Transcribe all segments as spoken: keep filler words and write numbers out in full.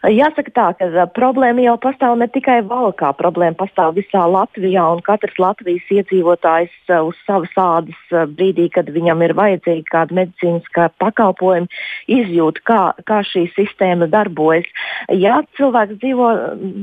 Jāsaka tā, ka problēma jau pastāv ne tikai Valkā, problēma pastāv visā Latvijā, un katrs Latvijas iedzīvotājs uz savas ādas brīdī, kad viņam ir vajadzīgi kāda medicīniskā pakalpojuma, izjūt, kā, kā šī sistēma darbojas. Ja cilvēks dzīvo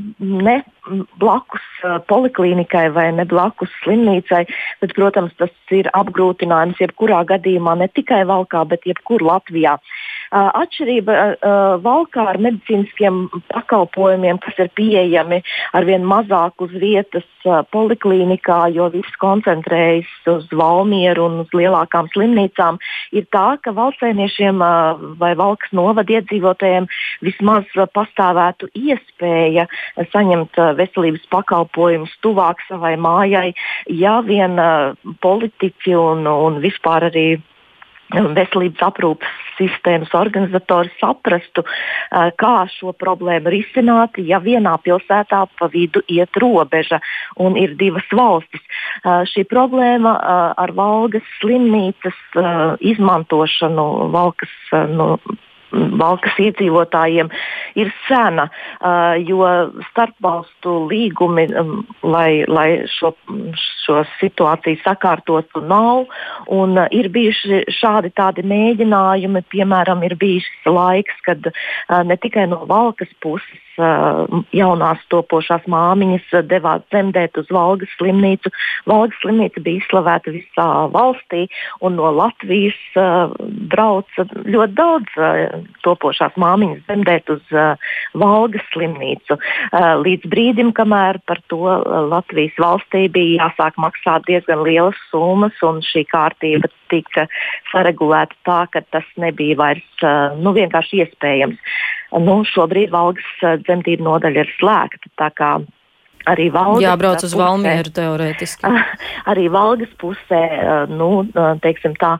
ne blakus poliklīnikai vai ne blakus slimnīcai, tad, protams, tas ir apgrūtinājums jebkurā gadījumā, ne tikai Valkā, bet jebkur Latvijā. Atšķirība Valkā ar medicīniskiem pakalpojumiem, kas ir pieejami arvien mazāk uz vietas poliklīnikā, jo viss koncentrējas uz Valmieru un uz lielākām slimnīcām, ir tā, ka valstsēniešiem vai Valkas novada iedzīvotājiem vismaz pastāvētu iespēja saņemt veselības pakalpojumus tuvāk savai mājai, ja vien politiķi un, un vispār arī veselības aprūpes sistēmas organizatori saprastu, kā šo problēmu risināt, ja vienā pilsētā pa vidu iet robeža un ir divas valstis. Šī problēma ar Valgas slimnīcas izmantošanu Valkas, nu, Valkas iedzīvotājiem ir sena, jo starpvalstu līgumi, lai, lai šo, šo situāciju sakārtotu, nav. Un ir bijuši šādi tādi mēģinājumi, piemēram, ir bijis laiks, kad ne tikai no Valkas puses jaunās topošās māmiņas devās dzemdēt uz Valgas slimnīcu. Valgas slimnīca bija izslavēta visā valstī, un no Latvijas uh, brauca ļoti daudz uh, topošās māmiņas dzemdēt uz uh, Valgas slimnīcu. Uh, līdz brīdim, kamēr par to uh, Latvijas valstī bija jāsāk maksāt diezgan lielas summas, un šī kārtība tika saregulēta tā, ka tas nebija vairs uh, nu, vienkārši iespējams. Nu, šobrīd Valgas dzemdību nodaļa ir slēgta, tā kā arī Valgas jābrauc uz pusē, Valmieru teorētiski. Arī Valgas pusē, nu, teiksim tā,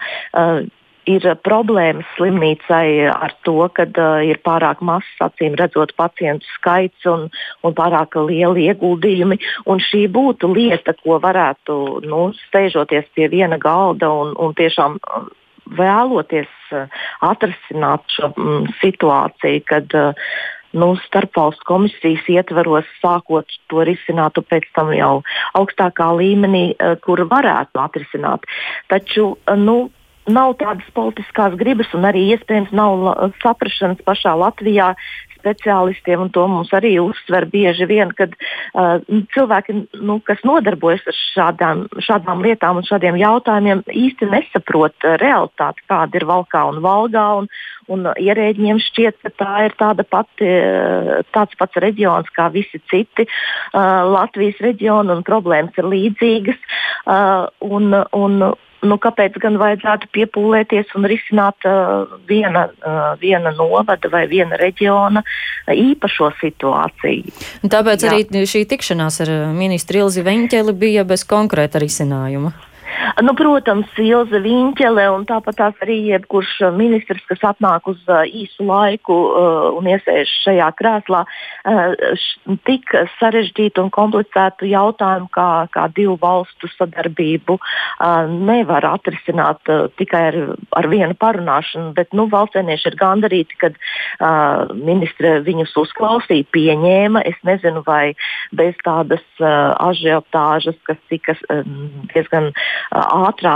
ir problēmas slimnīcai ar to, ka ir pārāk mazs, acīm redzot, pacientu skaits un, un pārāk lieli ieguldījumi. Un šī būtu lieta, ko varētu, nu, steižoties pie viena galda un, un tiešām vēloties uh, atrasināt šo mm, situāciju, kad uh, nu, starpvalstu komisijas ietvaros sākot to risināt un pēc tam jau augstākā līmenī, uh, kur varētu atrisināt. Taču, uh, nu, nav tādas politiskās gribas un arī iespējams nav saprašanas pašā Latvijā speciālistiem, un to mums arī uzsver bieži vien, kad uh, cilvēki, nu, kas nodarbojas ar šādām, šādām lietām un šādiem jautājumiem, īsti nesaprot uh, realitāti, kāda ir Valkā un Valgā, un, un ierēģiem šķiet, ka tā ir tāda pati, uh, tāds pats reģions kā visi citi uh, Latvijas reģioni, un problēmas ir līdzīgas. Uh, un, un, Nu, kāpēc gan vajadzētu piepūlēties un risināt uh, viena, uh, viena novada vai viena reģiona uh, īpašo situāciju? Tāpēc Jā. arī šī tikšanās ar ministru Ilzi Veņķeli bija bez konkrēta risinājuma. Nu, protams, Ilze Viņķele un tāpat tās arī jebkurš ministrs, kas atnāk uz uh, īsu laiku uh, un iesēž šajā krēslā, uh, š, tik sarežģītu un komplicētu jautājumu kā, kā divu valstu sadarbību uh, nevar atrisināt uh, tikai ar, ar vienu parunāšanu, bet nu, valstsēnieši ir gandarīti, kad uh, ministre viņus uzklausīja, pieņēma. Es nezinu, vai bez tādas uh, ažiotāžas, kas tika uh, diezgan ātrā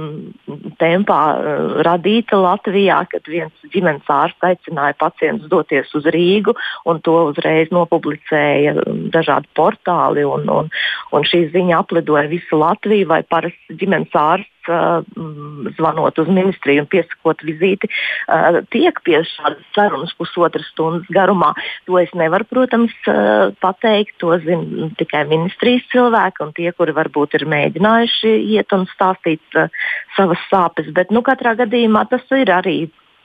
mm, tempā uh, radīta Latvijā, kad viens ģimenes ārsts aicināja pacientus doties uz Rīgu, un to uzreiz nopublicēja dažādi portāli, un, un, un šī ziņa aplidoja visu Latviju, vai parasts ģimenes ārsts uh, zvanot uz ministriju un piesakot vizīti, uh, tiek pie šādas sarunas pusotras stundas garumā. To es nevaru, protams, uh, pateikt, to zina tikai ministrijas cilvēki un tie, kuri varbūt ir mēģinājuši iet un stāstīt uh, savas sāpes, bet nu, katrā gadījumā tas ir arī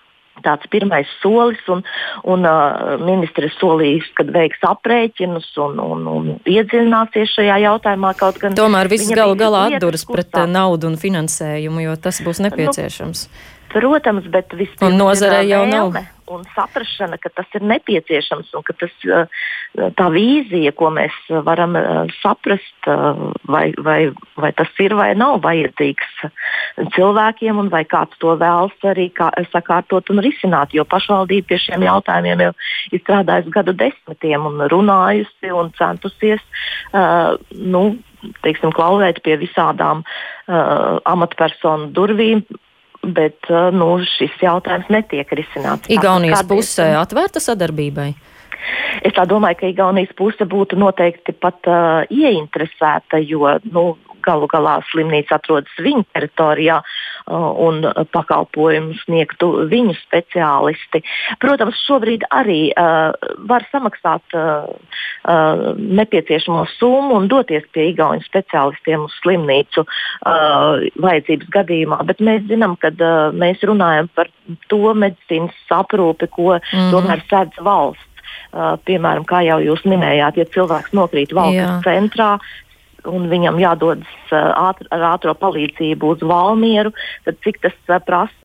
tāds pirmais solis, un, un uh, ministri solījis, kad veiks aprēķinus un, un, un iedziļināsies šajā jautājumā. Kaut gan tomēr viss galu galā atduras kursā. pret naudu un finansējumu, jo tas būs nepieciešams. Nu, Protams, bet vispirms un nozarē jau nav. Un saprašana, ka tas ir nepieciešams un ka tas, tā vīzija, ko mēs varam saprast, vai, vai, vai tas ir vai nav vajadzīgs cilvēkiem un vai kāds to vēlas arī kā, sakārtot un risināt, jo pašvaldība pie šiem jautājumiem jau ir strādājusi gadu desmitiem un runājusi un centusies uh, nu, teiksim, klauvēt pie visādām uh, amatpersonu durvīm. Bet nu, šis jautājums netiek risināts. Igaunijas pusē atvērta sadarbībai? Es tā domāju, ka Igaunijas puse būtu noteikti pat uh, ieinteresēta, jo nu, galu galā slimnīca atrodas viņu teritorijā uh, un pakalpojumu sniegtu viņu speciālisti. Protams, šobrīd arī uh, var samaksāt uh, uh, nepieciešamo summu un doties pie igauņu speciālistiem uz slimnīcu uh, vajadzības gadījumā, bet mēs zinām, ka uh, mēs runājam par to medicīnas aprūpi, ko mm. tomēr sēdz valsts. Uh, piemēram, kā jau jūs minējāt, ja cilvēks nokrīt valsts centrā un viņam jādodas uh, ātr, ar ātro palīdzību uz Valmieru, tad cik tas uh, prasa